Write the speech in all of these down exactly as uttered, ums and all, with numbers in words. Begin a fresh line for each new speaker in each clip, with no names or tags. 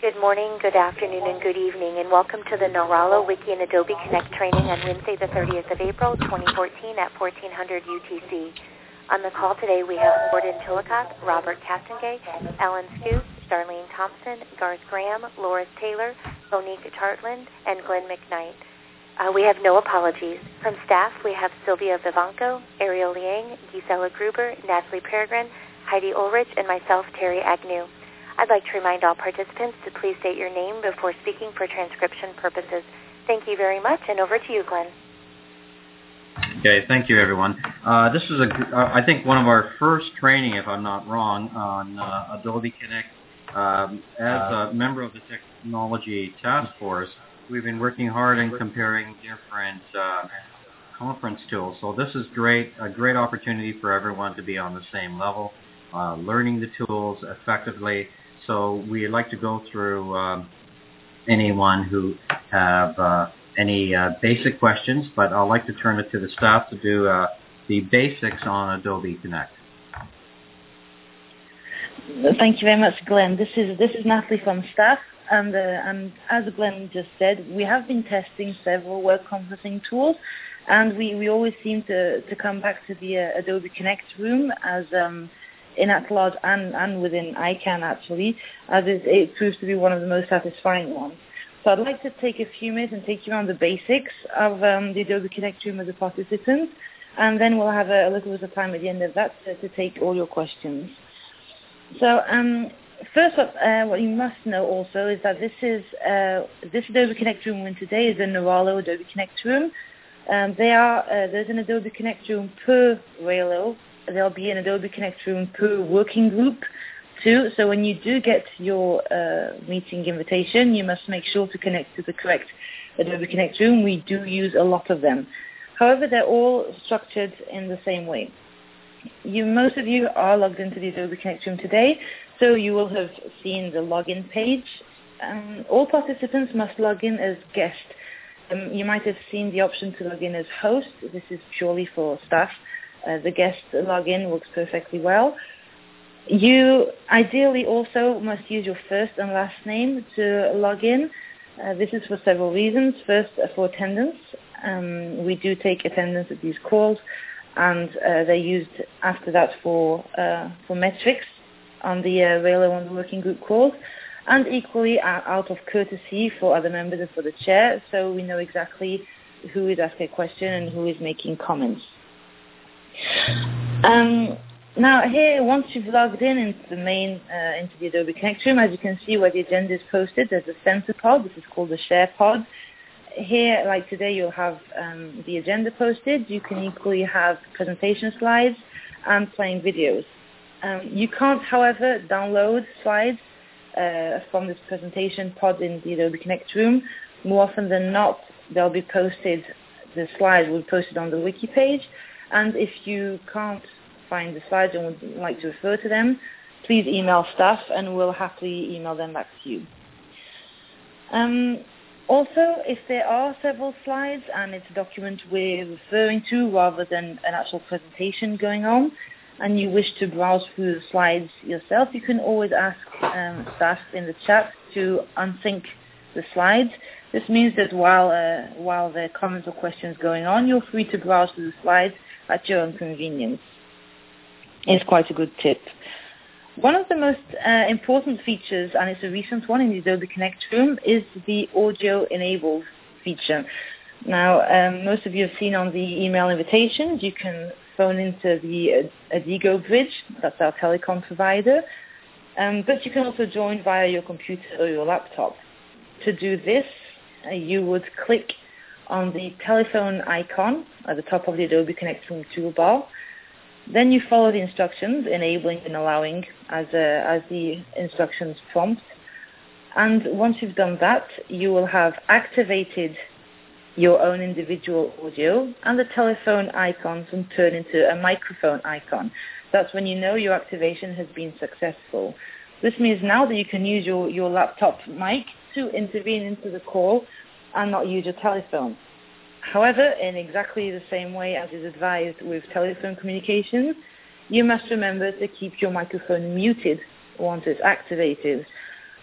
Good morning, good afternoon, and good evening, and welcome to the Naralo Wiki and Adobe Connect training on Wednesday, the thirtieth of April, twenty fourteen at fourteen hundred U T C. On the call today, we have Gordon Chillicott, Robert Castengay, Alan Scoot, Darlene Thompson, Garth Graham, Loris Taylor, Monique Chartland, and Glenn McKnight. Uh, we have no apologies. From staff, we have Sylvia Vivanco, Ariel Liang, Gisela Gruber, Natalie Peregrine, Heidi Ulrich, and myself, Terry Agnew. I'd like to remind all participants to please state your name before speaking for transcription purposes. Thank you very much, and over to you, Glenn.
Okay, thank you, everyone. Uh, this is, a, uh, I think, one of our first training, if I'm not wrong, on uh, Adobe Connect. Um, as a member of the Technology Task Force, we've been working hard in comparing different uh, conference tools. So this is great, a great opportunity for everyone to be on the same level, uh, learning the tools effectively. So we'd like to go through um, anyone who have uh, any uh, basic questions, but I'd like to turn it to the staff to do uh, the basics on Adobe Connect.
Thank you very much, Glenn. This is this is Natalie from staff, and uh, and as Glenn just said, we have been testing several web conferencing tools, and we, we always seem to, to come back to the uh, Adobe Connect room as um, in at-large and, and within I CANN, actually, as it, it proves to be one of the most satisfying ones. So I'd like to take a few minutes and take you around the basics of um, the Adobe Connect room with the participants, and then we'll have a, a little bit of time at the end of that to, to take all your questions. So um, first up, uh, what you must know also is that this is uh, this Adobe Connect room we're in today is the Naralo Adobe Connect room. Um, they are, uh, there's an Adobe Connect room per Ralo. There'll be an Adobe Connect room per working group too. So when you do get your uh, meeting invitation, you must make sure to connect to the correct Adobe Connect room. We do use a lot of them. However, they're all structured in the same way. You, most of you are logged into the Adobe Connect room today, so you will have seen the login page. Um, all participants must log in as guest. Um, you might have seen the option to log in as host. This is purely for staff. Uh, the guest login works perfectly well. You ideally also must use your first and last name to log in. Uh, this is for several reasons. First, uh, for attendance. Um, we do take attendance at these calls, and uh, they're used after that for uh, for metrics on the uh, Ralo on the working group calls, and equally uh, out of courtesy for other members and for the chair, so we know exactly who is asking a question and who is making comments. Um, now here, once you've logged in into the main, uh, into the Adobe Connect room, as you can see where the agenda is posted, there's a center pod. This is called the share pod. Here, like today, you'll have um, the agenda posted. You can equally have presentation slides and playing videos. Um, you can't, however, download slides uh, from this presentation pod in the Adobe Connect room. More often than not, they'll be posted, the slides will be posted on the wiki page. And if you can't find the slides and would like to refer to them, please email staff and we'll happily email them back to you. Um, also, if there are several slides and it's a document we're referring to rather than an actual presentation going on, and you wish to browse through the slides yourself, you can always ask um, staff in the chat to unsync the slides. This means that while uh, while the comments or questions going on, you're free to browse through the slides at your own convenience. It's quite a good tip. One of the most uh, important features, and it's a recent one in the Adobe Connect room, is the audio-enabled feature. Now, um, most of you have seen on the email invitations, you can phone into the Adigo bridge, that's our telecom provider, um, but you can also join via your computer or your laptop. To do this, uh, you would click on the telephone icon at the top of the Adobe Connect room toolbar. Then you follow the instructions, enabling and allowing as, uh, as the instructions prompt. And once you've done that, you will have activated your own individual audio, and the telephone icons will turn into a microphone icon. That's when you know your activation has been successful. This means now that you can use your, your laptop mic to intervene into the call and not use your telephone. However, in exactly the same way as is advised with telephone communications, you must remember to keep your microphone muted once it's activated.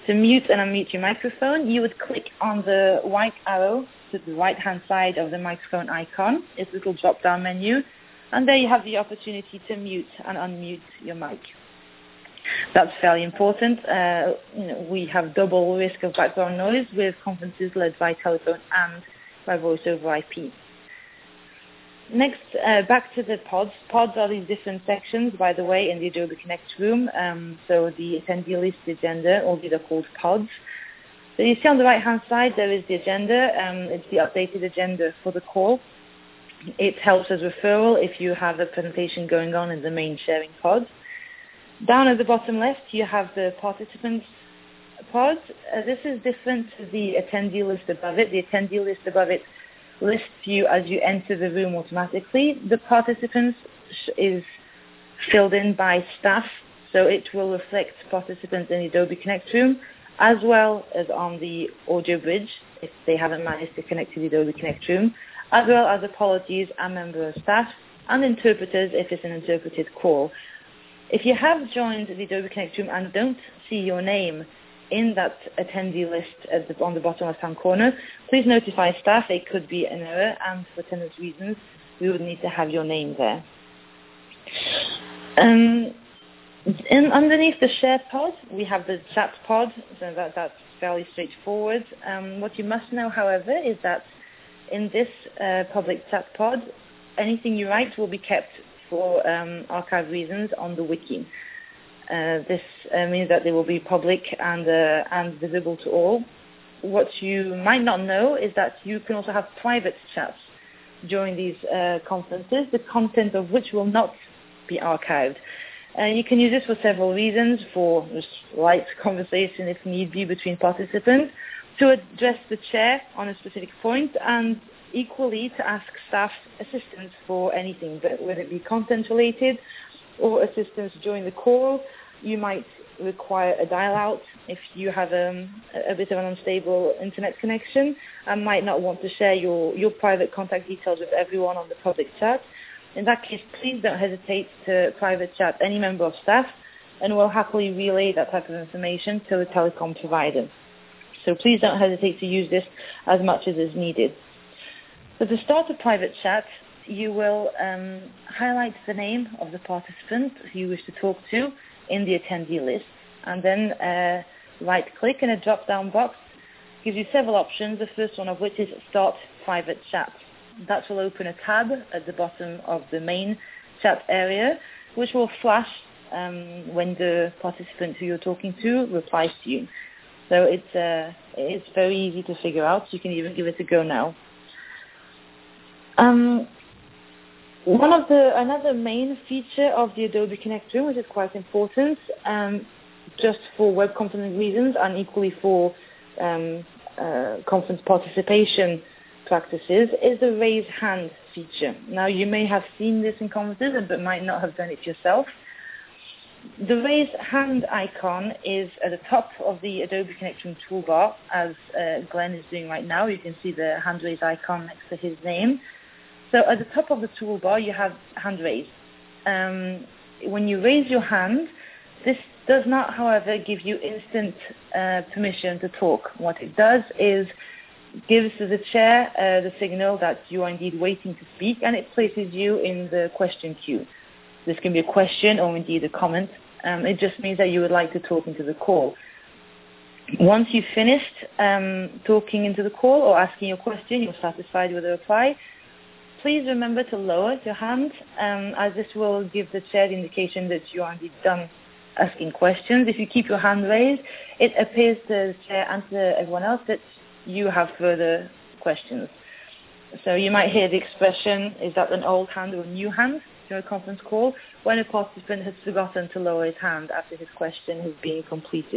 To mute and unmute your microphone, you would click on the white arrow to the right-hand side of the microphone icon. It's a little drop-down menu, and there you have the opportunity to mute and unmute your mic. That's fairly important. Uh, you know, we have double risk of background noise with conferences led by telephone and by voice over I P. Next, uh, back to the pods. Pods are these different sections, by the way, in the Adobe Connect room. Um, so the attendee list, the agenda, all these are called pods. So you see on the right-hand side, there is the agenda. Um, it's the updated agenda for the call. It helps as referral if you have a presentation going on in the main sharing pod. Down at the bottom left, you have the participants pod. Uh, this is different to the attendee list above it. The attendee list above it lists you as you enter the room automatically. The participants is filled in by staff, so it will reflect participants in the Adobe Connect room, as well as on the audio bridge, if they haven't managed to connect to the Adobe Connect room, as well as apologies and member of staff, and interpreters if it's an interpreted call. If you have joined the Adobe Connect room and don't see your name in that attendee list at the, on the bottom left-hand corner, please notify staff. It could be an error, and for attendance reasons, we would need to have your name there. Um, in, underneath the share pod, we have the chat pod, so that, that's fairly straightforward. Um, what you must know, however, is that in this uh, public chat pod, anything you write will be kept for um, archive reasons on the wiki. Uh, this uh, means that they will be public and uh, and visible to all. What you might not know is that you can also have private chats during these uh, conferences, the content of which will not be archived. Uh, you can use this for several reasons, for just light conversation if need be between participants, to address the chair on a specific point, and equally to ask staff assistance for anything, whether it be content related or assistance during the call. You might require a dial-out if you have um, a bit of an unstable internet connection and might not want to share your, your private contact details with everyone on the public chat. In that case, please don't hesitate to private chat any member of staff, and we'll happily relay that type of information to the telecom provider. So please don't hesitate to use this as much as is needed. So to start a private chat, you will um, highlight the name of the participant who you wish to talk to in the attendee list, and then uh, right-click in a drop-down box. Gives you several options, the first one of which is Start Private Chat. That will open a tab at the bottom of the main chat area, which will flash um, when the participant who you're talking to replies to you. So it's, uh, it's very easy to figure out. You can even give it a go now. Um, one of the another main feature of the Adobe Connect room, which is quite important, um, just for web conferencing reasons and equally for um, uh, conference participation practices, is the raise hand feature. Now, you may have seen this in conferences, but might not have done it yourself. The raise hand icon is at the top of the Adobe Connect room toolbar, as uh, Glenn is doing right now. You can see the hand raise icon next to his name. So at the top of the toolbar, you have hand raise. Um, when you raise your hand, this does not, however, give you instant uh, permission to talk. What it does is gives the chair uh, the signal that you are indeed waiting to speak, and it places you in the question queue. This can be a question or indeed a comment. Um, it just means that you would like to talk into the call. Once you've finished um, talking into the call or asking your question, you're satisfied with the reply, please remember to lower your hand, um, as this will give the chair the indication that you are indeed done asking questions. If you keep your hand raised, it appears to the chair and to everyone else that you have further questions. So you might hear the expression, is that an old hand or a new hand, during a conference call, when a participant has forgotten to lower his hand after his question has been completed.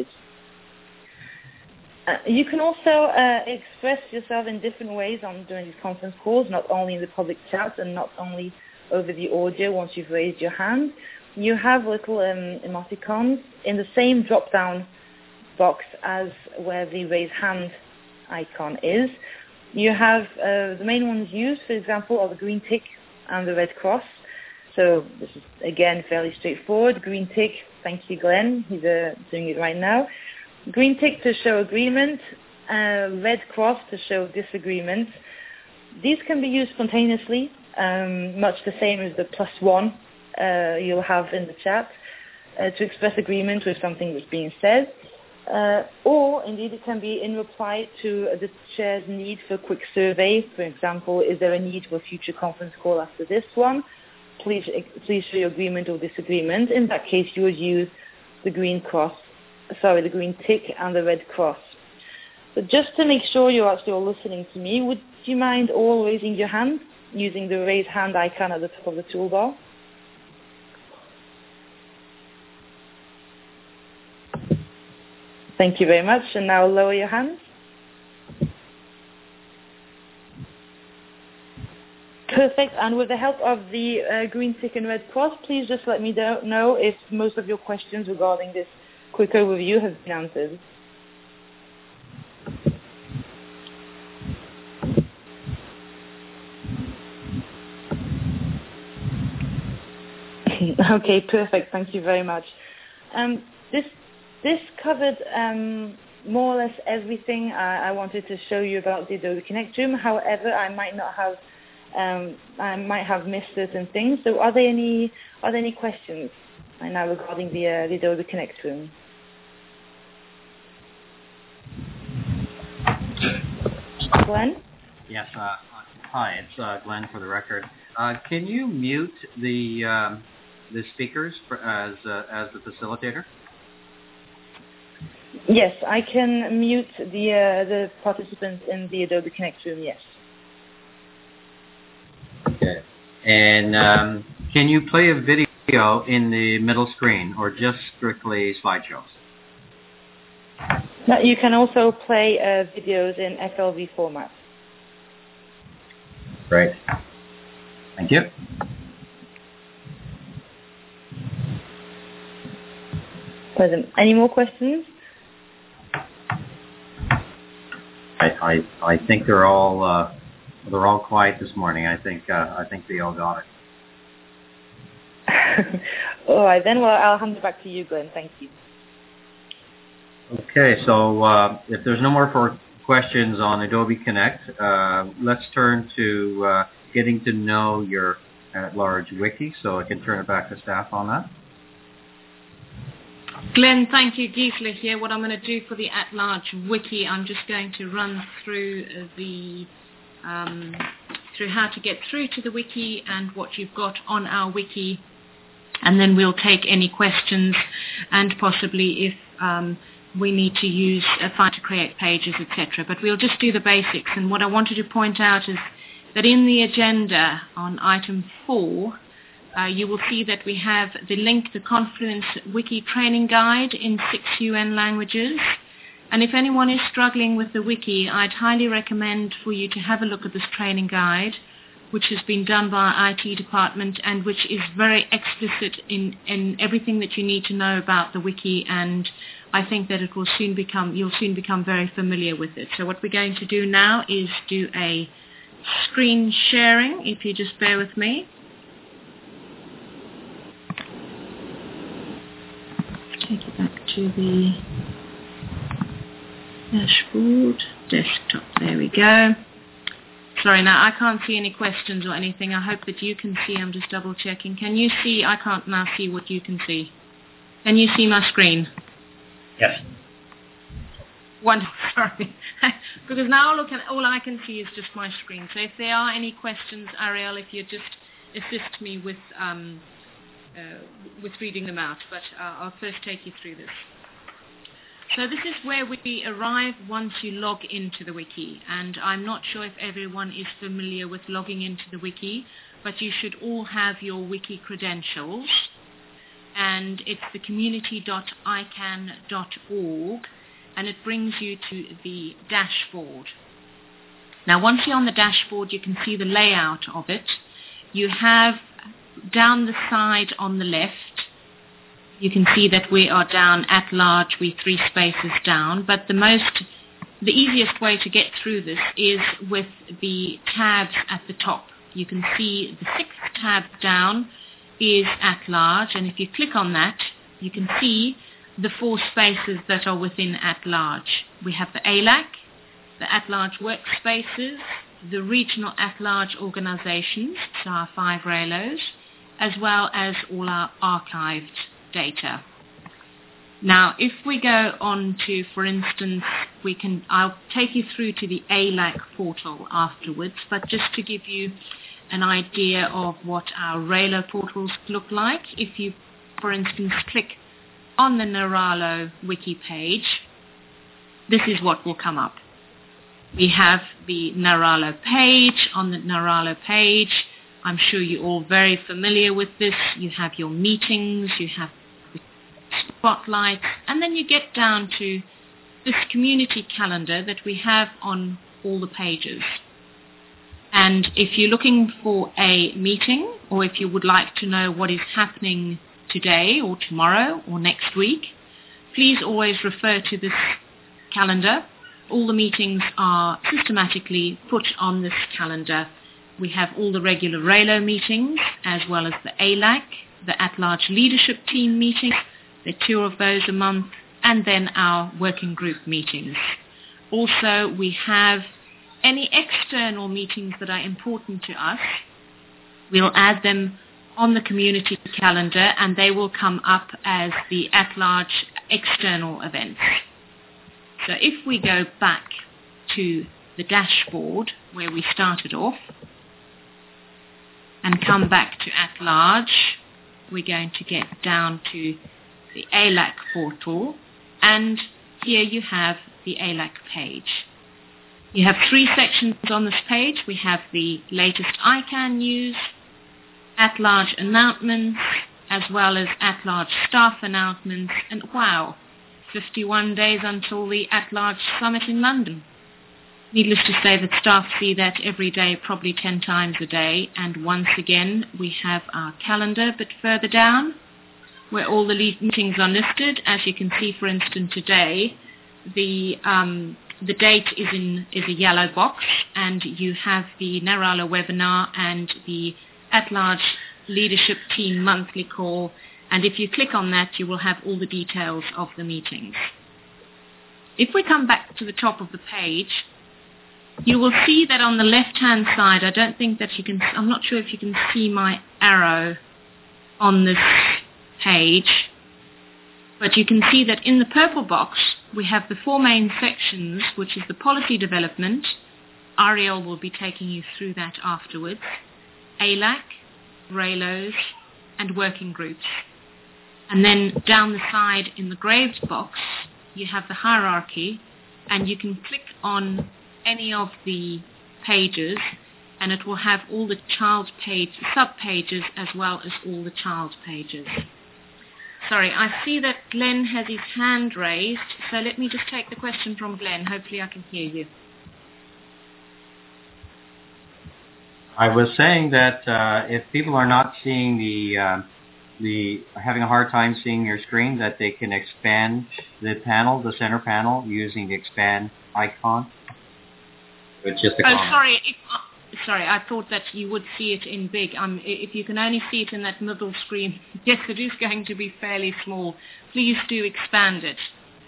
Uh, you can also uh, express yourself in different ways on during these conference calls, not only in the public chat and not only over the audio once you've raised your hand. You have little um, emoticons in the same drop-down box as where the raise hand icon is. You have uh, the main ones used, for example, are the green tick and the red cross. So this is, again, fairly straightforward. Green tick, thank you, Glenn. He's uh, doing it right now. green tick to show agreement, uh, red cross to show disagreement. These can be used spontaneously, um, much the same as the plus one uh, you'll have in the chat, uh, to express agreement with something that's being said. Uh, or, indeed, it can be in reply to the chair's need for a quick survey. For example, is there a need for a future conference call after this one? Please, please show your agreement or disagreement. In that case, you would use the green cross, sorry, the green tick and the red cross. But just to make sure you're actually all listening to me, would you mind all raising your hand using the raise hand icon at the top of the toolbar? Thank you very much. And now lower your hands. Perfect. And with the help of the uh, green tick and red cross, please just let me do- know if most of your questions regarding this quick overview have been answered. Okay, perfect. Thank you very much. Um, this this covered um, more or less everything I, I wanted to show you about the Adobe Connect Room. However, I might not have um, I might have missed certain things. So, are there any are there any questions right now regarding the uh, the Adobe Connect Room? Glenn?
Yes. Uh, hi, it's uh, Glenn for the record. Uh, can you mute the um, the speakers for, as uh, as the facilitator?
Yes, I can mute the uh, the participants in the Adobe Connect Room. Yes.
Okay. And um, can you play a video in the middle screen, or just strictly slideshows?
Now, you can also play uh, videos in F L V format.
Great. Thank you.
Present. Any more questions?
I I, I think they're all uh, they're all quiet this morning. I think uh, I think they all got
it. All right then. Well, I'll hand it back to you, Glenn. Thank you.
Okay. So uh, if there's no more for questions on Adobe Connect, uh, let's turn to uh, getting to know your at-large wiki. So I can turn it back to staff on that.
Glenn, thank you. Gisela here. What I'm going to do for the at-large wiki, I'm just going to run through the um, through how to get through to the wiki and what you've got on our wiki, and then we'll take any questions and possibly if um, we need to use uh, Find to create pages, et cetera. But we'll just do the basics. And what I wanted to point out is that in the agenda on item four, Uh, you will see that we have the link, the Confluence Wiki Training Guide in six U N languages. And if anyone is struggling with the wiki, I'd highly recommend for you to have a look at this training guide, which has been done by our I T department and which is very explicit in, in everything that you need to know about the wiki. And I think that it will soon become, you'll soon become very familiar with it. So what we're going to do now is do a screen sharing, if you just bear with me. Take it back to the dashboard, desktop, there we go. Sorry, now I can't see any questions or anything. I hope that you can see. I'm just double checking. Can you see? I can't now see what you can see. Can you see my screen?
Yes.
Wonderful, sorry. Because now look at, all I can see is just my screen. So if there are any questions, Ariel, if you just assist me with um, Uh, with reading them out, but uh, I'll first take you through this. So this is where we arrive once you log into the wiki, and I'm not sure if everyone is familiar with logging into the wiki, but you should all have your wiki credentials, and it's the community dot I CANN dot org, and it brings you to the dashboard. Now once you're on the dashboard, you can see the layout of it. You have down the side on the left, you can see that we are down at large, we three spaces down, but the most, the easiest way to get through this is with the tabs at the top. You can see the sixth tab down is at large, and if you click on that, you can see the four spaces that are within at-large. We have the A L A C, the at-large workspaces, the regional at-large organizations, so our five R A L Os, as well as all our archived data. Now, if we go on to, for instance, we can, I'll take you through to the A L A C portal afterwards, but just to give you an idea of what our R A L O portals look like, if you, for instance, click on the Naralo wiki page, this is what will come up. We have the Naralo page. On the Naralo page, I'm sure you're all very familiar with this. You have your meetings, you have the spotlight, and then you get down to this community calendar that we have on all the pages. And if you're looking for a meeting, or if you would like to know what is happening today or tomorrow or next week, please always refer to this calendar. All the meetings are systematically put on this calendar. We have all the regular R A L O meetings, as well as the A L A C, the at-large leadership team meetings. There are two of those a month, and then our working group meetings. Also, we have any external meetings that are important to us. We'll add them on the community calendar, and they will come up as the at-large external events. So if we go back to the dashboard where we started off and come back to at-large, we're going to get down to the A L A C portal, and here you have the A L A C page. You have three sections on this page. We have the latest I CANN news, at-large announcements, as well as at-large staff announcements, and wow, fifty-one days until the at-large summit in London. Needless to say that staff see that every day, probably ten times a day, and once again we have our calendar a bit further down where all the meetings are listed. As you can see, for instance, today the um, the date is in is a yellow box, and you have the Naralo webinar and the at-large leadership team monthly call, and if you click on that, you will have all the details of the meetings. If we come back to the top of the page, you will see that on the left-hand side, I don't think that you can, I'm not sure if you can see my arrow on this page, but you can see that in the purple box, we have the four main sections, which is the policy development. Ariel will be taking you through that afterwards. A L A C, R A L Os, and working groups. And then down the side in the graved box, you have the hierarchy, and you can click on any of the pages, and it will have all the child page sub-pages as well as all the child pages. Sorry, I see that Glenn has his hand raised, so let me just take the question from Glenn. Hopefully I can hear you.
I was saying that uh, if people are not seeing the, uh, the having a hard time seeing your screen, that they can expand the panel, the center panel, using the expand icon. It's just a
oh,
comment.
sorry. If, uh, sorry, I thought that you would see it in big. Um, if you can only see it in that middle screen, yes, it is going to be fairly small. Please do expand it.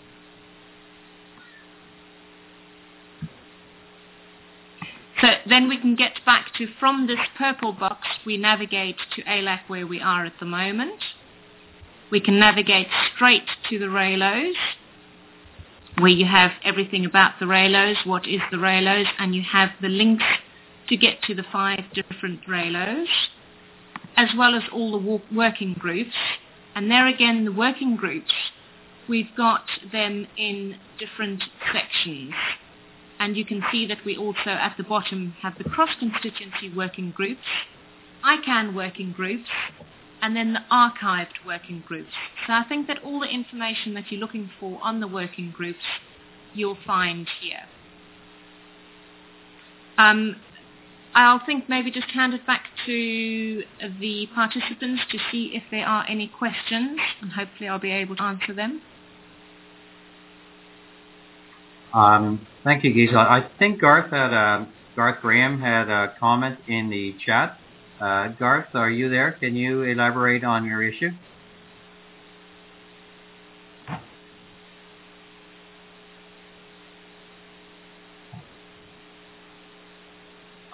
So then we can get back to, from this purple box, we navigate to A L A C where we are at the moment. We can navigate straight to the R A L Os, where you have everything about the R A L Os, what is the R A L Os, and you have the links to get to the five different R A L Os, as well as all the working groups. And there again, the working groups, we've got them in different sections. And you can see that we also, at the bottom, have the cross-constituency working groups, I CANN working groups, and then the archived working groups. So I think that all the information that you're looking for on the working groups, you'll find here. Um, I'll think maybe just hand it back to the participants to see if there are any questions, and hopefully I'll be able to answer them.
Um, thank you, Gisela. I think Garth had a, Garth Graham had a comment in the chat. Uh, Garth, are you there? Can you elaborate on your issue?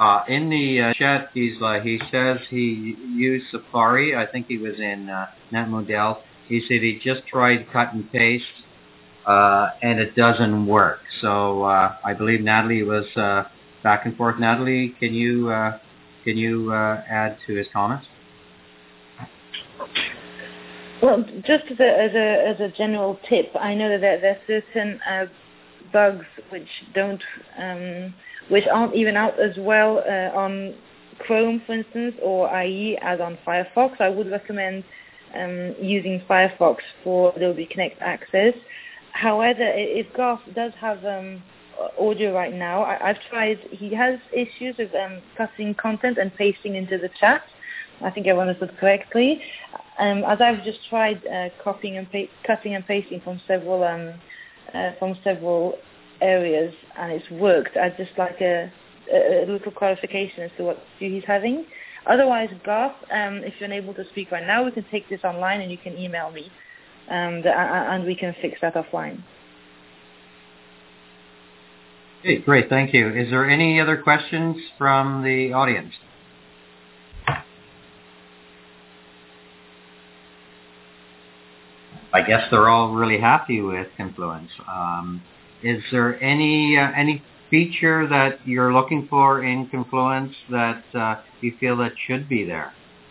Uh, in the uh, chat, he's, uh, he says he used Safari. I think he was in uh, NetModel. He said he just tried cut and paste, uh, and it doesn't work. So uh, I believe Natalie was uh, back and forth. Natalie, can you uh, can you uh, add to his comments?
Well, just as a as a as a general tip, I know that there, there are certain uh, bugs which don't um, which aren't even out as well uh, on Chrome, for instance, or I E as on Firefox. I would recommend um, using Firefox for Adobe Connect Access. However, if Garth does have um, audio right now, I, I've tried. He has issues with um, cutting content and pasting into the chat. I think I've understood correctly. Um, as I've just tried uh, copying and pa- cutting and pasting from several um, uh, from several areas, and it's worked. I'd just like a, a, a little clarification as to what issue he's having. Otherwise, Garth, um, if you're unable to speak right now, we can take this online and you can email me, and, uh, and we can fix that offline.
Okay, great, thank you. Is there any other questions from the audience? I guess they're all really happy with Confluence. Um, is there any uh, any feature that you're looking for in Confluence that uh, you feel that should be there?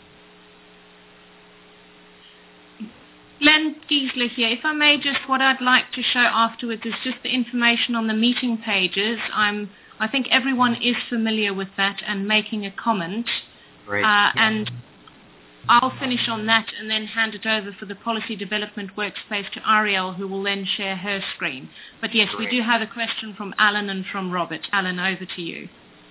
Glenn Giesler here. If I may, just what I'd like to show afterwards is just the information on the meeting pages. I'm, I think everyone is familiar with that and making a comment.
Great.
Uh, and I'll finish on that and then hand it over for the policy development workspace to Ariel, who will then share her screen. But yes,
Great.
We do have a question from Alan and from Robert. Alan, over to you.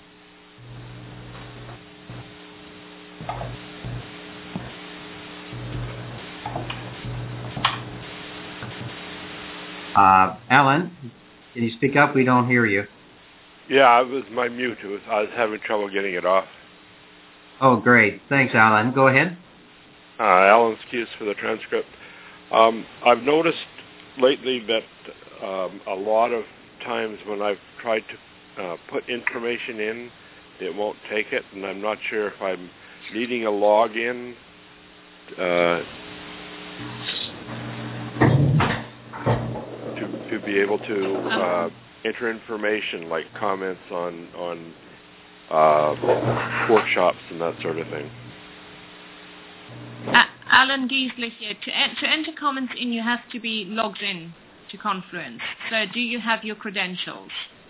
Uh, Alan, can you speak up? We don't hear you.
Yeah, it was my mute. It was, I was having trouble getting it off.
Oh, great. Thanks, Alan. Go ahead.
Uh, Alan Skies for the transcript. Um, I've noticed lately that um, a lot of times when I've tried to uh, put information in, it won't take it, and I'm not sure if I'm needing a login uh, to to be able to uh, enter information like comments on on uh, workshops and that sort of thing.
Uh, Alan Giesler here. To, en- to enter comments in, you have to be logged in to Confluence. So do you have your credentials?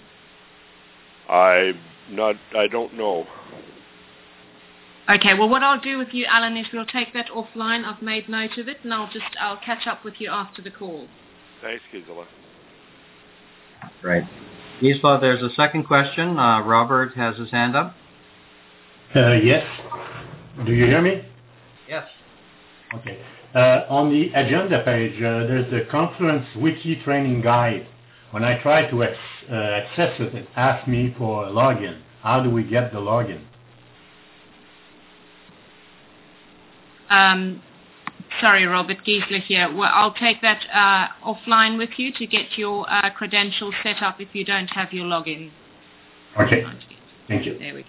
I not. I don't know.
Okay, well, what I'll do with you, Alan, is we'll take that offline. I've made note of it, and I'll just I'll catch up with you after the call.
Thanks, Gisela.
Right. Gisela, there's a second question. Uh, Robert has his hand up.
Uh, yes. Do you hear me?
Yes.
Okay. Uh, on the agenda page, uh, there's the Confluence Wiki Training Guide. When I try to ex- uh, access it, it asks me for a login. How do we get the login?
Um, sorry, Robert Giesler here. Well, I'll take that uh, offline with you to get your uh, credentials set up if you don't have your login.
Okay. Thank you.
There we go.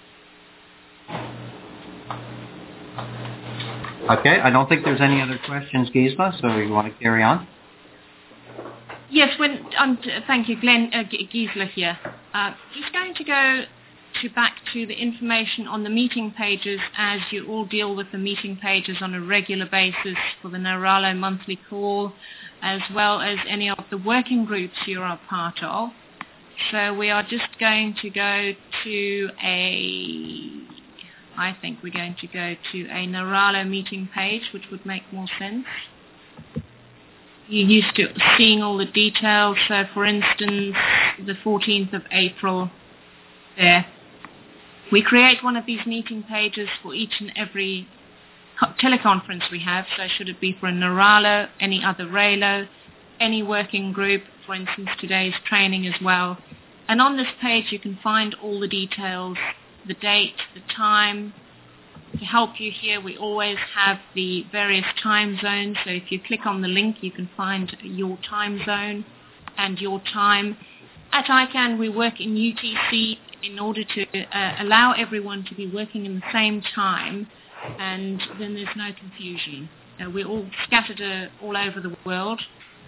Okay, I don't think there's any other questions, Gisela, so you want to carry on?
Yes, when, um, t- thank you, Glenn uh, G- Giesler here. Uh, just going to go to back to the information on the meeting pages, as you all deal with the meeting pages on a regular basis for the Naralo monthly call, as well as any of the working groups you are a part of. So we are just going to go to a, I think we're going to go to a Naralo meeting page, which would make more sense. You're used to seeing all the details. So, for instance, the fourteenth of April, there. We create one of these meeting pages for each and every co- teleconference we have. So should it be for a Naralo, any other Raylo, any working group, for instance, today's training as well. And on this page you can find all the details, the date, the time. To help you here, we always have the various time zones. So if you click on the link, you can find your time zone and your time. at I CANN, we work in U T C in order to uh, allow everyone to be working in the same time, and then there's no confusion. Uh, we're all scattered uh, all over the world,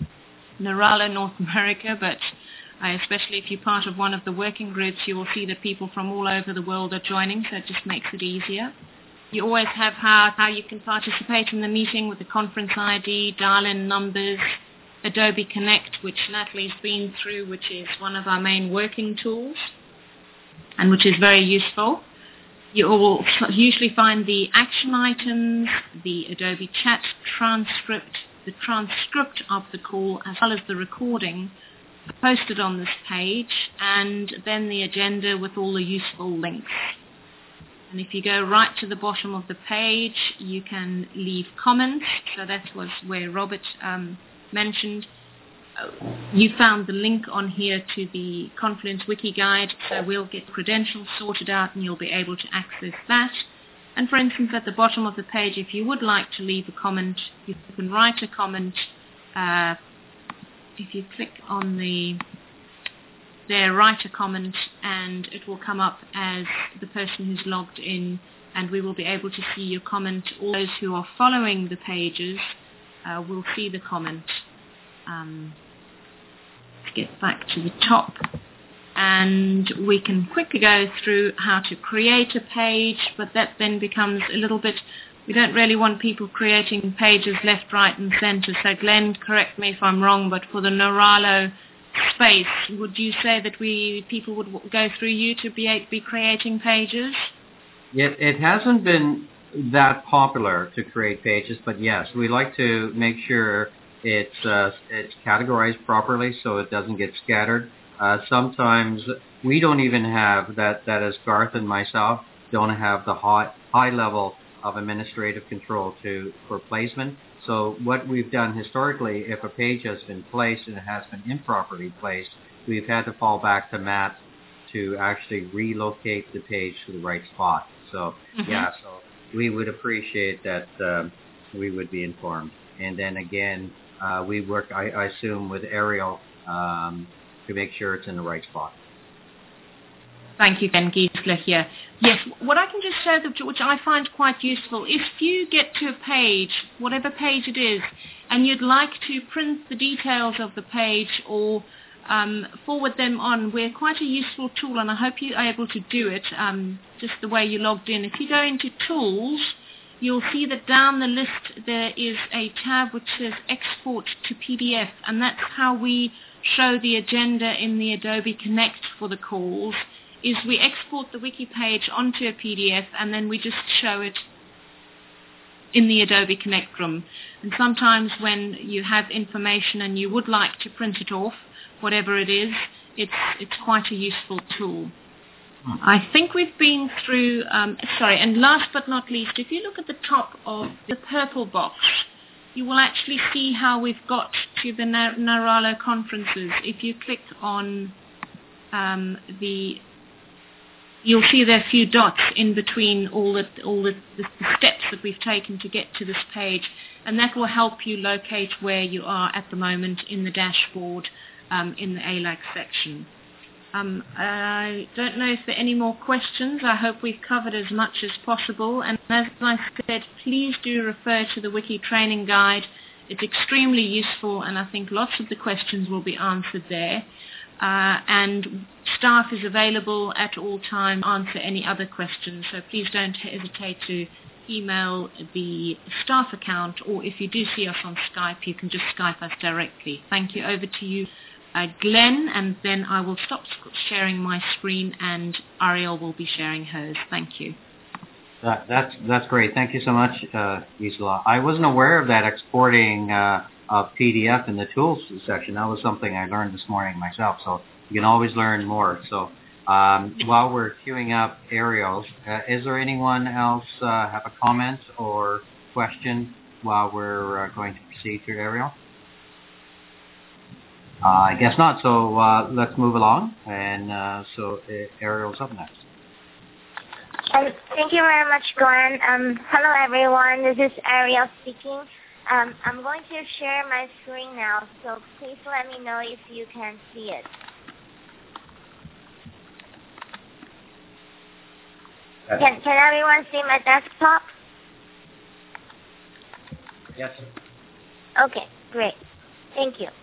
Narala, North America, but uh, especially if you're part of one of the working groups, you will see that people from all over the world are joining, so it just makes it easier. You always have how, how you can participate in the meeting with the conference I D, dial-in numbers, Adobe Connect, which Natalie's been through, which is one of our main working tools, and which is very useful. You will usually find the action items, the Adobe chat transcript, the transcript of the call, as well as the recording posted on this page, and then the agenda with all the useful links. And if you go right to the bottom of the page, you can leave comments. So that was where Robert um, mentioned. You found the link on here to the Confluence Wiki Guide, so we'll get credentials sorted out and you'll be able to access that. And for instance, at the bottom of the page, if you would like to leave a comment, you can write a comment. Uh, if you click on the there, write a comment, and it will come up as the person who's logged in, and we will be able to see your comment. All those who are following the pages uh, will see the comment. Um, let's get back to the top, and we can quickly go through how to create a page, but that then becomes a little bit, we don't really want people creating pages left, right and center. So Glenn, correct me if I'm wrong, but for the Naralo space, would you say that we people would go through you to be, be creating pages?
It, it hasn't been that popular to create pages, but yes, we like to make sure it's uh, it's categorized properly so it doesn't get scattered. Uh, sometimes we don't even have that, that as Garth and myself don't have the high, high level of administrative control to for placement. So what we've done historically, if a page has been placed and it has been improperly placed, we've had to fall back to Matt to actually relocate the page to the right spot. So, mm-hmm. yeah, so we would appreciate that um, we would be informed. And then again, uh, we work, I, I assume, with Ariel um, to make sure it's in the right spot.
Thank you, Ben Giesler here. Yes, what I can just show, that, which I find quite useful, if you get to a page, whatever page it is, and you'd like to print the details of the page or um, forward them on, we're quite a useful tool, and I hope you are able to do it um, just the way you logged in. If you go into Tools, you'll see that down the list there is a tab which says Export to P D F, and that's how we show the agenda in the Adobe Connect for the calls. Is we export the wiki page onto a P D F and then we just show it in the Adobe Connect room. And sometimes when you have information and you would like to print it off, whatever it is, it's it's quite a useful tool. I think we've been through, um, sorry, and last but not least, if you look at the top of the purple box, you will actually see how we've got to the Naralo conferences. If you click on um, the you'll see there are a few dots in between all the all the, the, the steps that we've taken to get to this page, and that will help you locate where you are at the moment in the dashboard um, in the A L A C section. Um, I don't know if there are any more questions. I hope we've covered as much as possible, and as I said, please do refer to the Wiki Training Guide. It's extremely useful, and I think lots of the questions will be answered there. Uh, and staff is available at all times to answer any other questions, so please don't hesitate to email the staff account, or if you do see us on Skype, you can just Skype us directly. Thank you. Over to you, uh, Glenn, and then I will stop sharing my screen and Ariel will be sharing hers. Thank you.
That, that's that's great. Thank you so much, uh, Gisela. I wasn't aware of that exporting uh, of P D F in the tools section. That was something I learned this morning myself. So you can always learn more. So um, while we're queuing up Ariel's, uh, is there anyone else uh, have a comment or question while we're uh, going to proceed through Ariel? Uh, I guess not. So uh, let's move along. And uh, so uh, Ariel's up next.
Um, thank you very much, Glenn. Um, hello, everyone. This is Ariel speaking. Um, I'm going to share my screen now, so please let me know if you can see it. Can, can everyone see my desktop?
Yes, sir.
Okay, great. Thank you.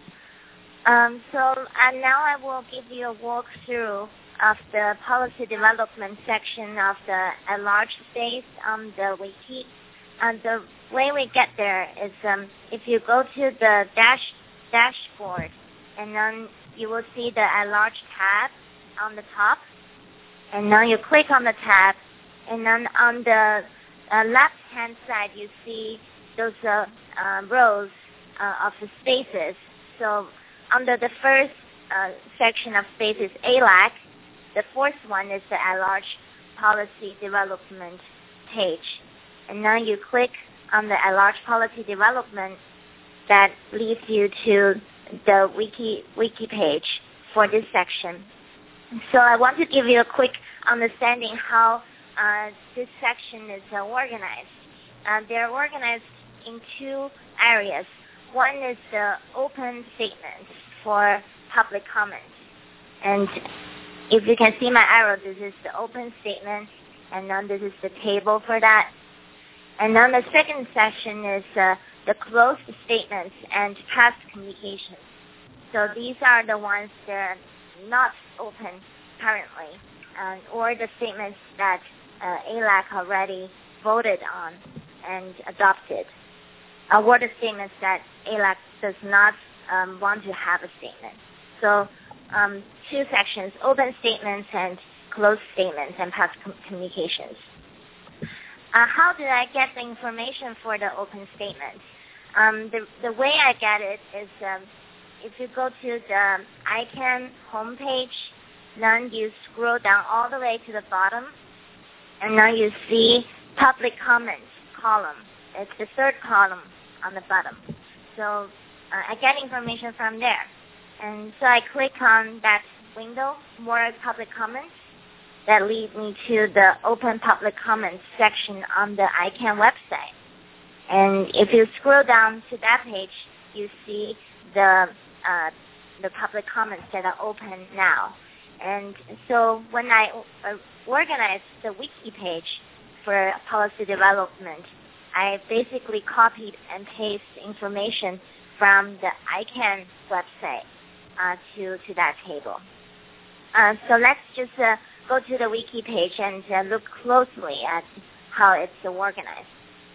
Um, so uh, now I will give you a walkthrough of the policy development section of the at-large space on the wiki. And the way we get there is um, if you go to the dash dashboard, and then you will see the at-large tab on the top. And then you click on the tab, and then on the uh, left-hand side, you see those uh, uh, rows uh, of the spaces. So under the first uh, section of spaces, A L A C, the fourth one is the at-large policy development page. And then you click on the at-large policy development. That leads you to the wiki wiki page for this section. So I want to give you a quick understanding how uh, this section is uh, organized. Uh, they're organized in two areas. One is the open statements for public comment. And if you can see my arrow, this is the open statement, and then this is the table for that. And then the second section is uh, the closed statements and past communications. So these are the ones that are not open currently, uh, or the statements that uh, A L A C already voted on and adopted, uh, or the statements that A L A C does not um, want to have a statement. So um, two sections, open statements and closed statements and past com- communications. Uh, how did I get the information for the open statements? Um, the, the way I get it is um, if you go to the I CANN homepage, then you scroll down all the way to the bottom, and then you see public comments column. It's the third column on the bottom. So uh, I get information from there. And so I click on that window, more public comments. That leads me to the open public comments section on the I CANN website. And if you scroll down to that page, you see the uh, the public comments that are open now. And so when I uh, organize the wiki page for policy development, I basically copied and pasted information from the I CANN website uh, to, to that table. Uh, so let's just uh, go to the wiki page and uh, look closely at how it's uh, organized.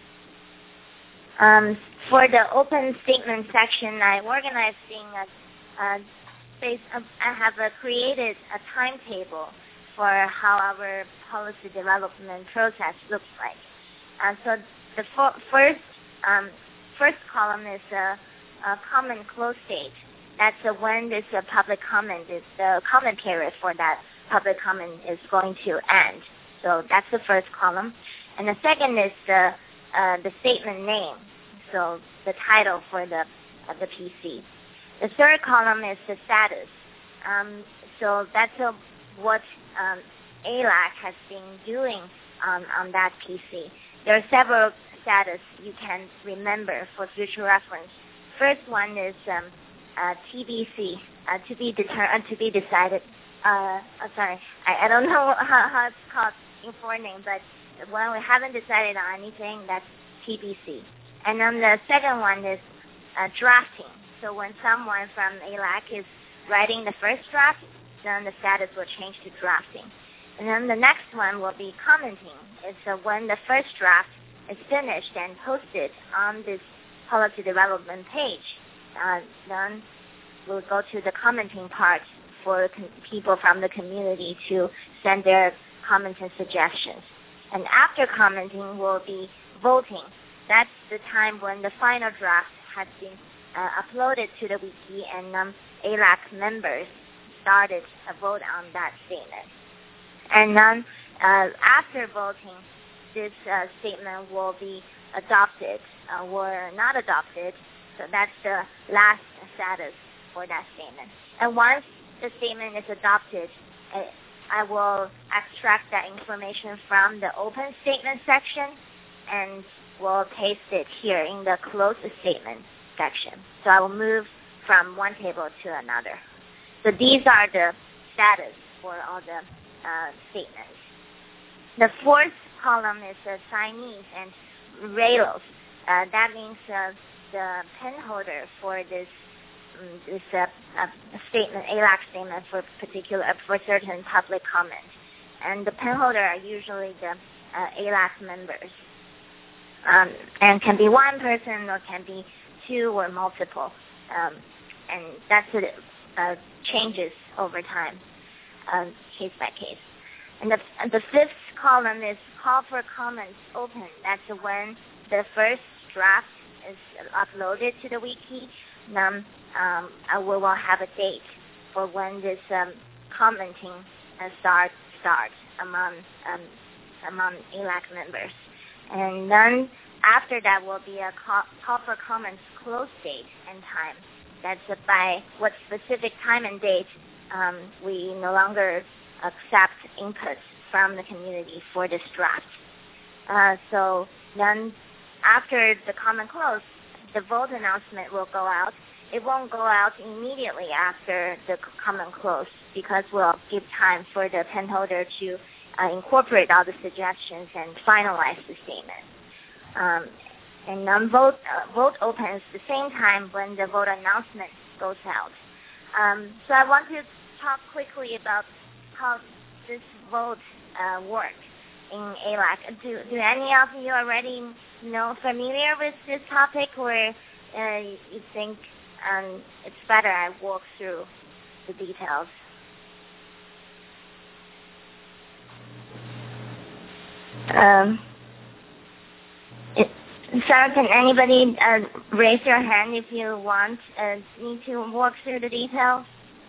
Um, for the open statement section, I organized in a, a space. Uh, I have uh, created a timetable for how our policy development process looks like. Uh, so the fo- first um, first column is a, a comment close date. That's uh, when this uh, public comment is the comment period for that public comment is going to end. So that's the first column. And the second is the uh, the statement name, so the title for the uh, the P C. The third column is the status. Um, so that's uh, what um, A L A C has been doing on, on that P C. There are several status you can remember for future reference. First one is um, uh, T B C, uh, to be determined, uh, to be decided. Uh, uh, sorry, I, I don't know how, how it's called in foreign name, but when we haven't decided on anything, that's T B C. And then the second one is uh, drafting. So when someone from A L A C is writing the first draft, then the status will change to drafting. And then the next one will be commenting. It's uh, when the first draft is finished and posted on this policy development page, uh, then we'll go to the commenting part for con- people from the community to send their comments and suggestions. And after commenting will be voting. That's the time when the final draft has been uh, uploaded to the wiki, and um, A L A C members started a vote on that statement. And then uh, after voting, this uh, statement will be adopted uh, or not adopted. So that's the last status for that statement. And once the statement is adopted, uh, I will extract that information from the open statement section and will paste it here in the closed statement section. So I will move from one table to another. So these are the status for all the uh, statements. the fourth column is the signees and relos. Uh, that means uh, the pen holder for this um, this uh, uh, statement, A L A C statement for particular for certain public comment, and the pen holder are usually the uh, A L A C members, um, and can be one person or can be two or multiple, um, and that's it. Uh, changes over time, um, case by case. And the, the fifth column is call for comments open. That's when the first draft is uploaded to the wiki. Then um, we will have a date for when this um, commenting uh, start starts among um, among E L A C members. And then after that will be a call, call for comments close date and time. That's by what specific time and date um, we no longer accept input from the community for this draft. Uh, so then after the comment close, the vote announcement will go out. It won't go out immediately after the comment close because we'll give time for the pen holder to uh, incorporate all the suggestions and finalize the statement. Um, And then vote uh, vote opens the same time when the vote announcement goes out. Um, so I want to talk quickly about how this vote uh, works in A L A C. Do, do any of you already know familiar with this topic, or uh, you think um, it's better I walk through the details? Um. It, Sarah, can anybody uh, raise your hand if you want uh, me to walk through the details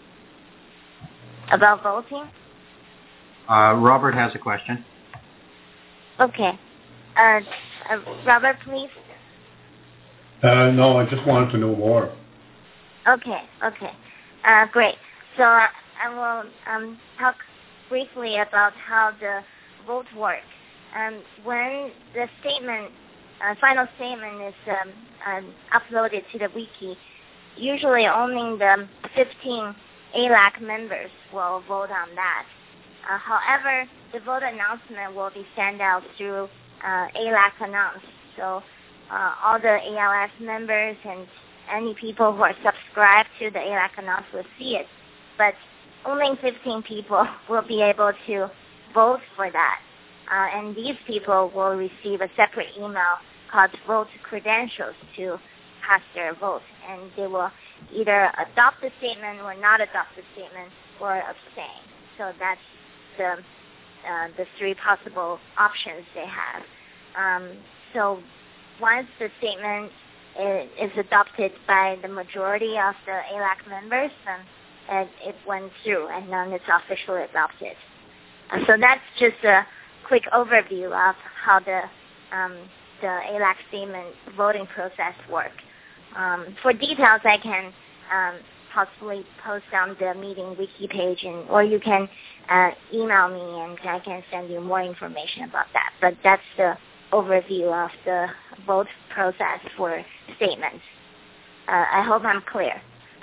about voting?
Uh, Robert has a question.
Okay. Uh, uh, Robert, please.
Uh, no, I just wanted to know more.
Okay, okay. Uh, great. So uh, I will um, talk briefly about how the vote works. Um, when the statement Uh, final statement is um, um, uploaded to the wiki, usually only the fifteen A L A C members will vote on that. Uh, however, the vote announcement will be sent out through uh, A L A C Announce. So uh, all the A L S members and any people who are subscribed to the A L A C Announce will see it. But only fifteen people will be able to vote for that. Uh, and these people will receive a separate email called vote credentials to cast their vote, and they will either adopt the statement or not adopt the statement or abstain. So that's the uh, the three possible options they have. Um, so once the statement is, is adopted by the majority of the A L A C members, then it, it went through, and then it's officially adopted. Uh, so that's just a quick overview of how the um, the A L A C statement voting process work. Um, for details, I can um, possibly post on the meeting wiki page, and or you can uh, email me, and I can send you more information about that. But that's the overview of the vote process for statements. Uh, I hope I'm clear.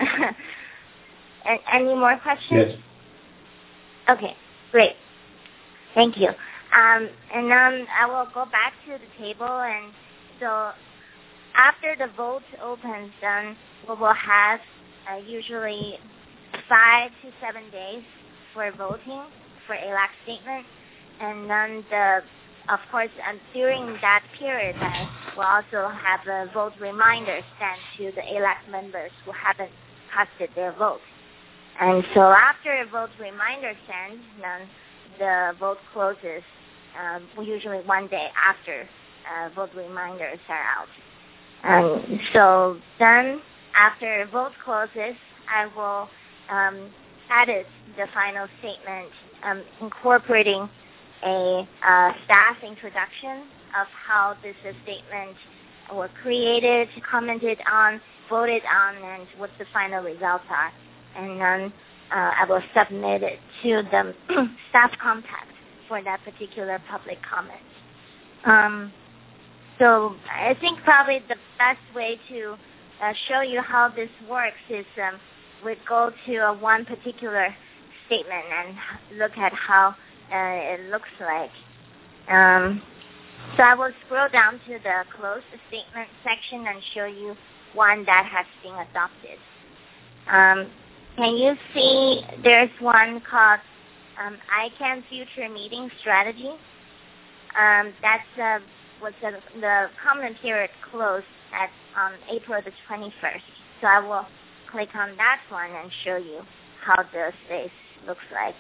Any more questions?
Yes.
Okay, great. Thank you. Um, and then I will go back to the table, and so after the vote opens, then we will have uh, usually five to seven days for voting for A L A C statement, and then the, of course, um, during that period, I will also have a vote reminder sent to the A L A C members who haven't casted their vote. And so after a vote reminder sent, then the vote closes. Uh, usually one day after uh, vote reminders are out. Um, so then after vote closes, I will um, edit the final statement, um, incorporating a uh, staff introduction of how this uh, statement were created, commented on, voted on, and what the final results are. And then uh, I will submit it to the staff contact for that particular public comment. Um, so I think probably the best way to uh, show you how this works is um, we go to uh, one particular statement and look at how uh, it looks like. Um, so I will scroll down to the closed statement section and show you one that has been adopted. Um, can you see there's one called um, I C A N Future Meeting Strategy? Um, that's uh, was the, the comment period closed at on April the twenty-first. So I will click on that one and show you how the space looks like.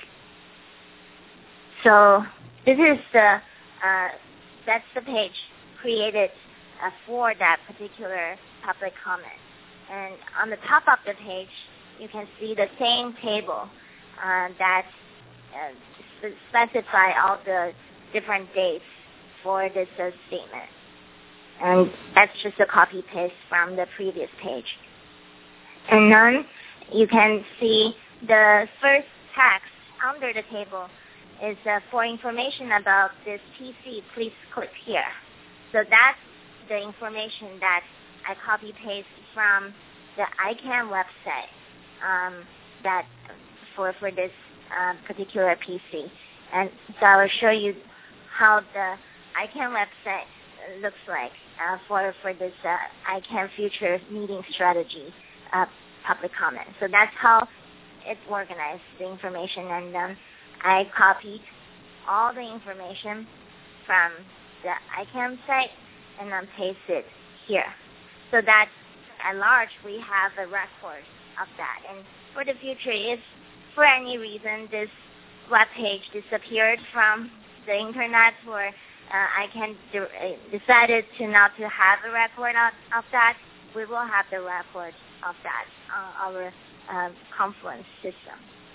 So this is the uh, that's the page created uh, for that particular public comment. And on the top of the page, you can see the same table uh, that uh, specify all the different dates for this uh, statement. And that's just a copy paste from the previous page. And then you can see the first text under the table is uh, for information about this P C, please click here. So that's the information that I copy paste from the I C A N website um, that for for this uh, particular P C. And so I will show you how the I C A N website looks like uh, for for this uh, I C A N Future Meeting Strategy uh, public comment. So that's how it's organized, the information, and um, I copied all the information from the I C A N site and then pasted here. So that at large we have a record of that. And for the future, if for any reason this web page disappeared from the internet or uh, I C A N de- decided to not to have a record of, of that, we will have the record of that on our uh, Confluence system.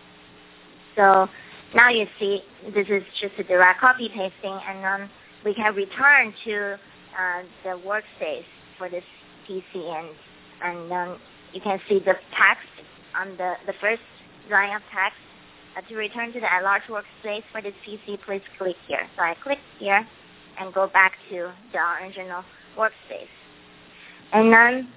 So now you see this is just a direct copy pasting, and then we can return to uh, the workspace for this P C, and and then you can see the text on the, the first line of text. Uh, to return to the at-large workspace for this P C, please click here. So I click here and go back to the original workspace. And then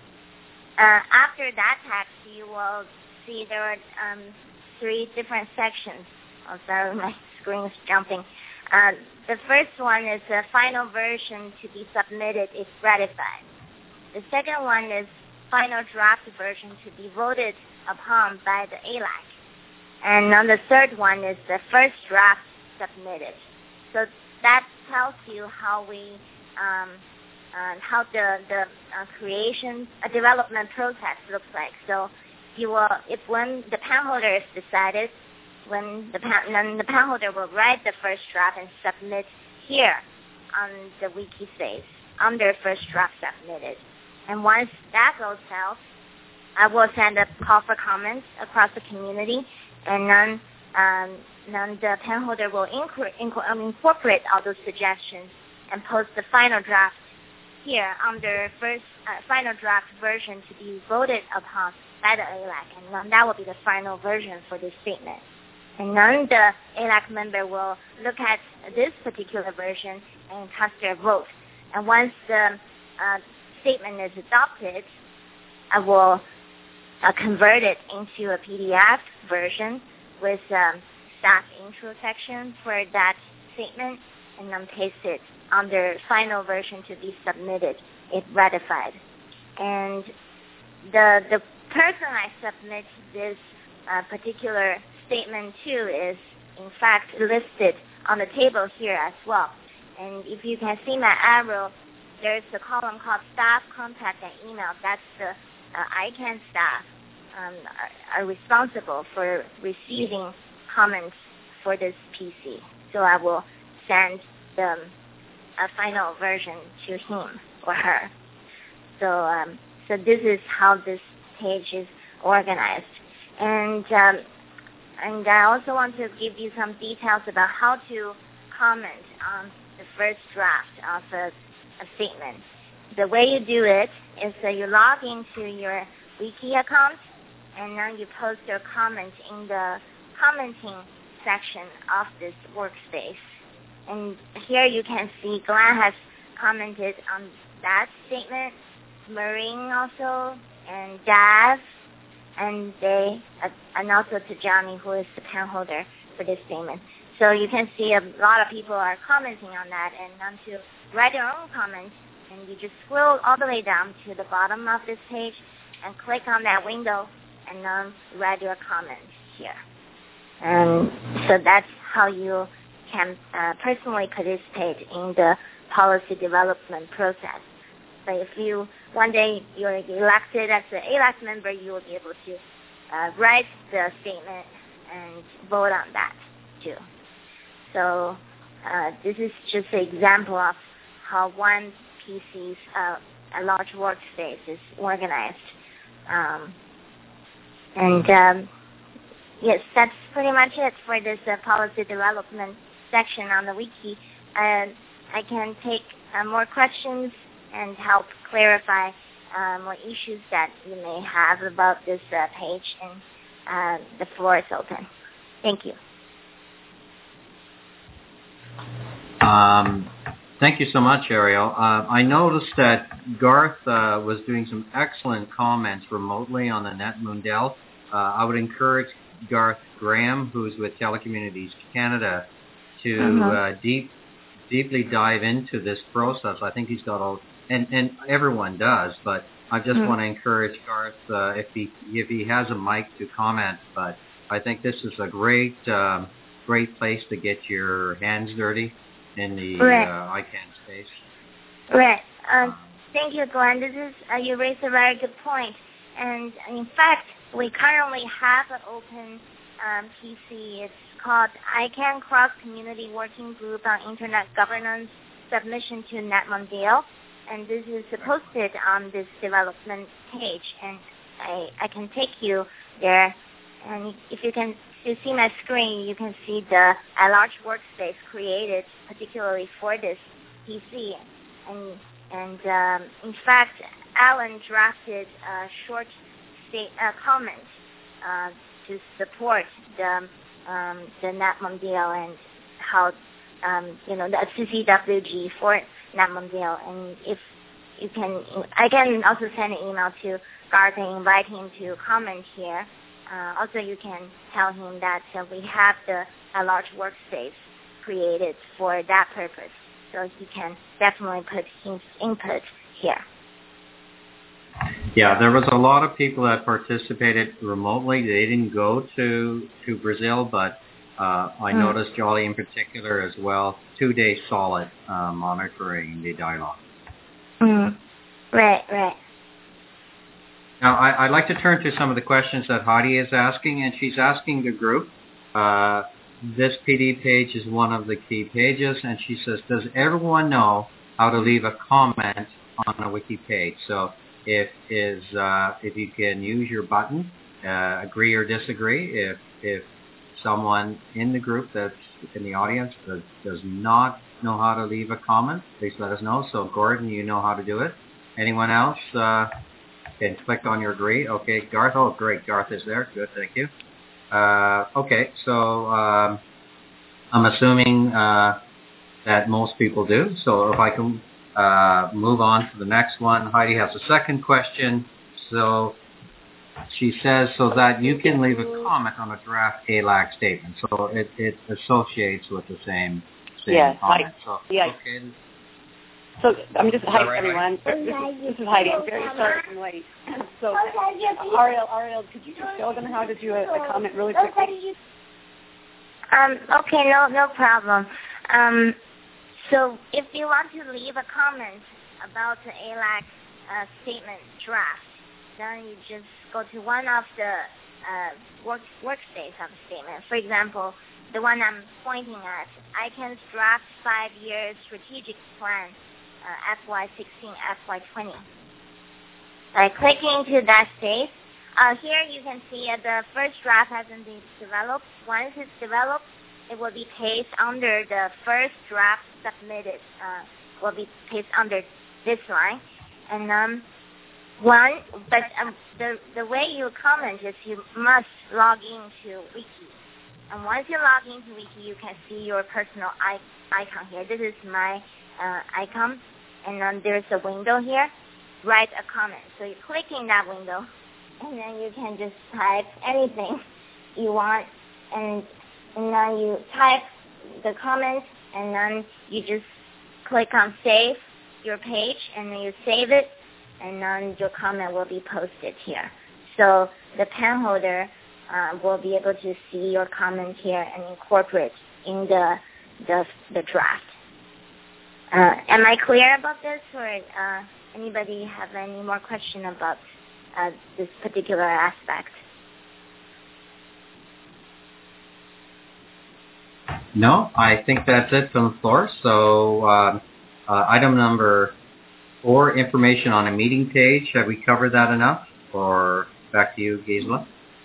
uh, after that text, you will see there are um, three different sections. Oh, sorry, my screen is jumping. Uh, the first one is the final version to be submitted if ratified. The second one is final draft version to be voted upon by the A L A C. And then the third one is the first draft submitted. So that tells you how we, um, uh, how the the uh, creation, uh, development process looks like. So you will, if when the pen holder is decided, when the pen, then the pen holder will write the first draft and submit here on the wiki space under first draft submitted. And once that goes out, I will send a call for comments across the community, and then um, then the pen holder will inc- inc- um, incorporate all those suggestions and post the final draft here under first uh, final draft version to be voted upon by the A L A C, and then that will be the final version for this statement. And then the A L A C member will look at this particular version and cast their vote. And once the uh, statement is adopted, I will uh, convert it into a P D F version with um, staff intro section for that statement, and then paste it under final version to be submitted if ratified. And the the person I submit this uh, particular statement to is in fact listed on the table here as well. And if you can see my arrow, there's a column called staff, contact, and email. That's the uh, I C A N staff um, are, are responsible for receiving comments for this P C. So I will send them a final version to him or her. So um, so this is how this page is organized. And um, and I also want to give you some details about how to comment on the first draft of a, a statement. The way you do it is that you log into your wiki account, and then you post your comment in the commenting section of this workspace. And here you can see Glenn has commented on that statement, Marine also, and Daz, and they uh, and also to Johnny, who is the pen holder for this statement. So you can see a lot of people are commenting on that, and um, to write your own comments, and you just scroll all the way down to the bottom of this page and click on that window and um, write your comments here. And so that's how you can uh, personally participate in the policy development process. So if you one day you're elected as an A L A C member, you will be able to uh, write the statement and vote on that too. So uh, this is just an example of how one P C's uh, a large workspace is organized. Um, and um, yes, that's pretty much it for this uh, policy development section on the wiki. Uh, I can take uh, more questions and help clarify uh, more issues that you may have about this uh, page, and uh, the floor is open. Thank you.
Um, thank you so much, Ariel. Uh, I noticed that Garth uh, was doing some excellent comments remotely on the NetMundell. Uh, I would encourage Garth Graham, who's with Telecommunities Canada, to uh-huh. uh, deep, deeply dive into this process. I think he's got all, and, and everyone does, but I just mm-hmm. want to encourage Garth uh, if he if he has a mic to comment. But I think this is a great um, great place to get your hands dirty in the
right.
uh, I CANN space.
Right. Um, thank you, Glenn. This is uh, you raised a very good point. And in fact, we currently have an open um, P C. It's called I CANN Cross Community Working Group on Internet Governance Submission to NetMundell. And this is posted on this development page. And I, I can take you there. And if you can if you see my screen, you can see the a large workspace created particularly for this P C. And, and um, in fact, Alan drafted a short state, uh, comment uh, to support the um, the NetMundell and how um, you know the C C W G for NetMundell. And if you can, I can also send an email to Garth and invite him to comment here. Uh, also, you can tell him that uh, we have the a large workspace created for that purpose, so he can definitely put his input here.
Yeah, there was a lot of people that participated remotely. They didn't go to to Brazil, but uh, I mm. noticed Jolly in particular as well, two days solid uh, monitoring the dialogue.
Mm. Right, right.
Now, I, I'd like to turn to some of the questions that Heidi is asking, and she's asking the group. Uh, this P D page is one of the key pages, and she says, does everyone know how to leave a comment on a wiki page? So if is uh, if you can use your button, uh, agree or disagree. If if someone in the group that's in the audience does, does not know how to leave a comment, please let us know. So Gordon, you know how to do it. Anyone else? Uh, can click on your agree. Okay, Garth. Oh, great. Garth is there. Good. Thank you. Uh, okay, so um, I'm assuming uh, that most people do. So if I can uh, move on to the next one. Heidi has a second question. So she says, so that you can leave a comment on a draft A L A C statement. So it, it associates with the same, same
yeah,
comment.
I,
so,
yeah.
Okay.
So I'm just, hi
right,
everyone. This is, this is Heidi. I'm very sorry I'm late. So Ariel, Ariel, could you just show them how to do a, a comment really quickly?
Um, okay, no, no problem. Um, so if you want to leave a comment about the A L A C uh, statement draft, then you just go to one of the uh, work, workspace of the statement. For example, the one I'm pointing at, I CANN's draft five-year strategic plan, uh, F Y sixteen, F Y twenty. By clicking to that space, uh, here you can see uh, the first draft hasn't been developed. Once it's developed, it will be placed under the first draft submitted. Uh, will be placed under this line, and um, one. But um, the the way you comment is you must log into Wiki, and once you log into Wiki, you can see your personal I- icon here. This is my uh, icon, and then there's a window here. Write a comment. So you click in that window, and then you can just type anything you want, and, and then you type the comments, and then you just click on save your page, and then you save it, and then your comment will be posted here. So the pen holder uh, will be able to see your comment here and incorporate in the the, the draft. Uh, am I clear about this, or uh, anybody have any more question about uh, this particular aspect?
No, I think that's it from the floor. So uh, uh, item number four, information on a meeting page. Have we covered that enough? Or back to you, Gisela.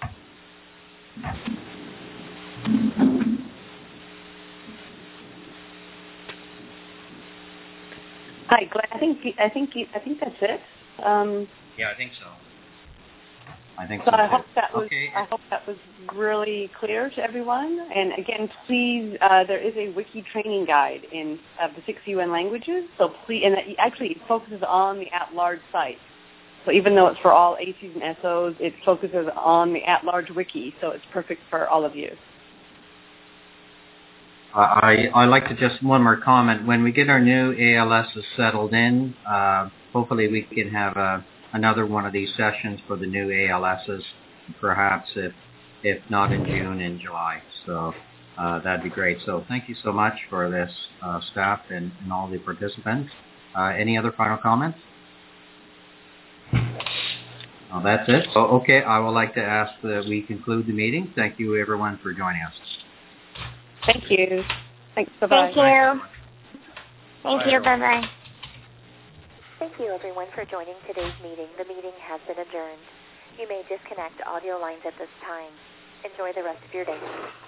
Hi, Glenn. I think I think I think that's it. Um,
yeah, I think so. I think
so.
so
I
too.
hope that was
okay.
I hope that was really clear to everyone. And again, please, uh, there is a wiki training guide in uh, the six U N languages. So please, and that actually focuses on the at-large site. So even though it's for all A Cs and S Os, it focuses on the at-large wiki. So it's perfect for all of you.
I I like to just one more comment. When we get our new A L Ss settled in, uh, hopefully we can have a, another one of these sessions for the new A L Ss, perhaps if if not in June, in July. So uh, that'd be great. So thank you so much for this, uh, staff and, and all the participants. Uh, any other final comments? Oh, that's it. So, okay, I would like to ask that we conclude the meeting. Thank you, everyone, for joining us.
Thank you. Thanks. Bye-bye.
Thank you. Thank
Bye,
you. Bye-bye.
Thank you, everyone, for joining today's meeting. The meeting has been adjourned. You may disconnect audio lines at this time. Enjoy the rest of your day.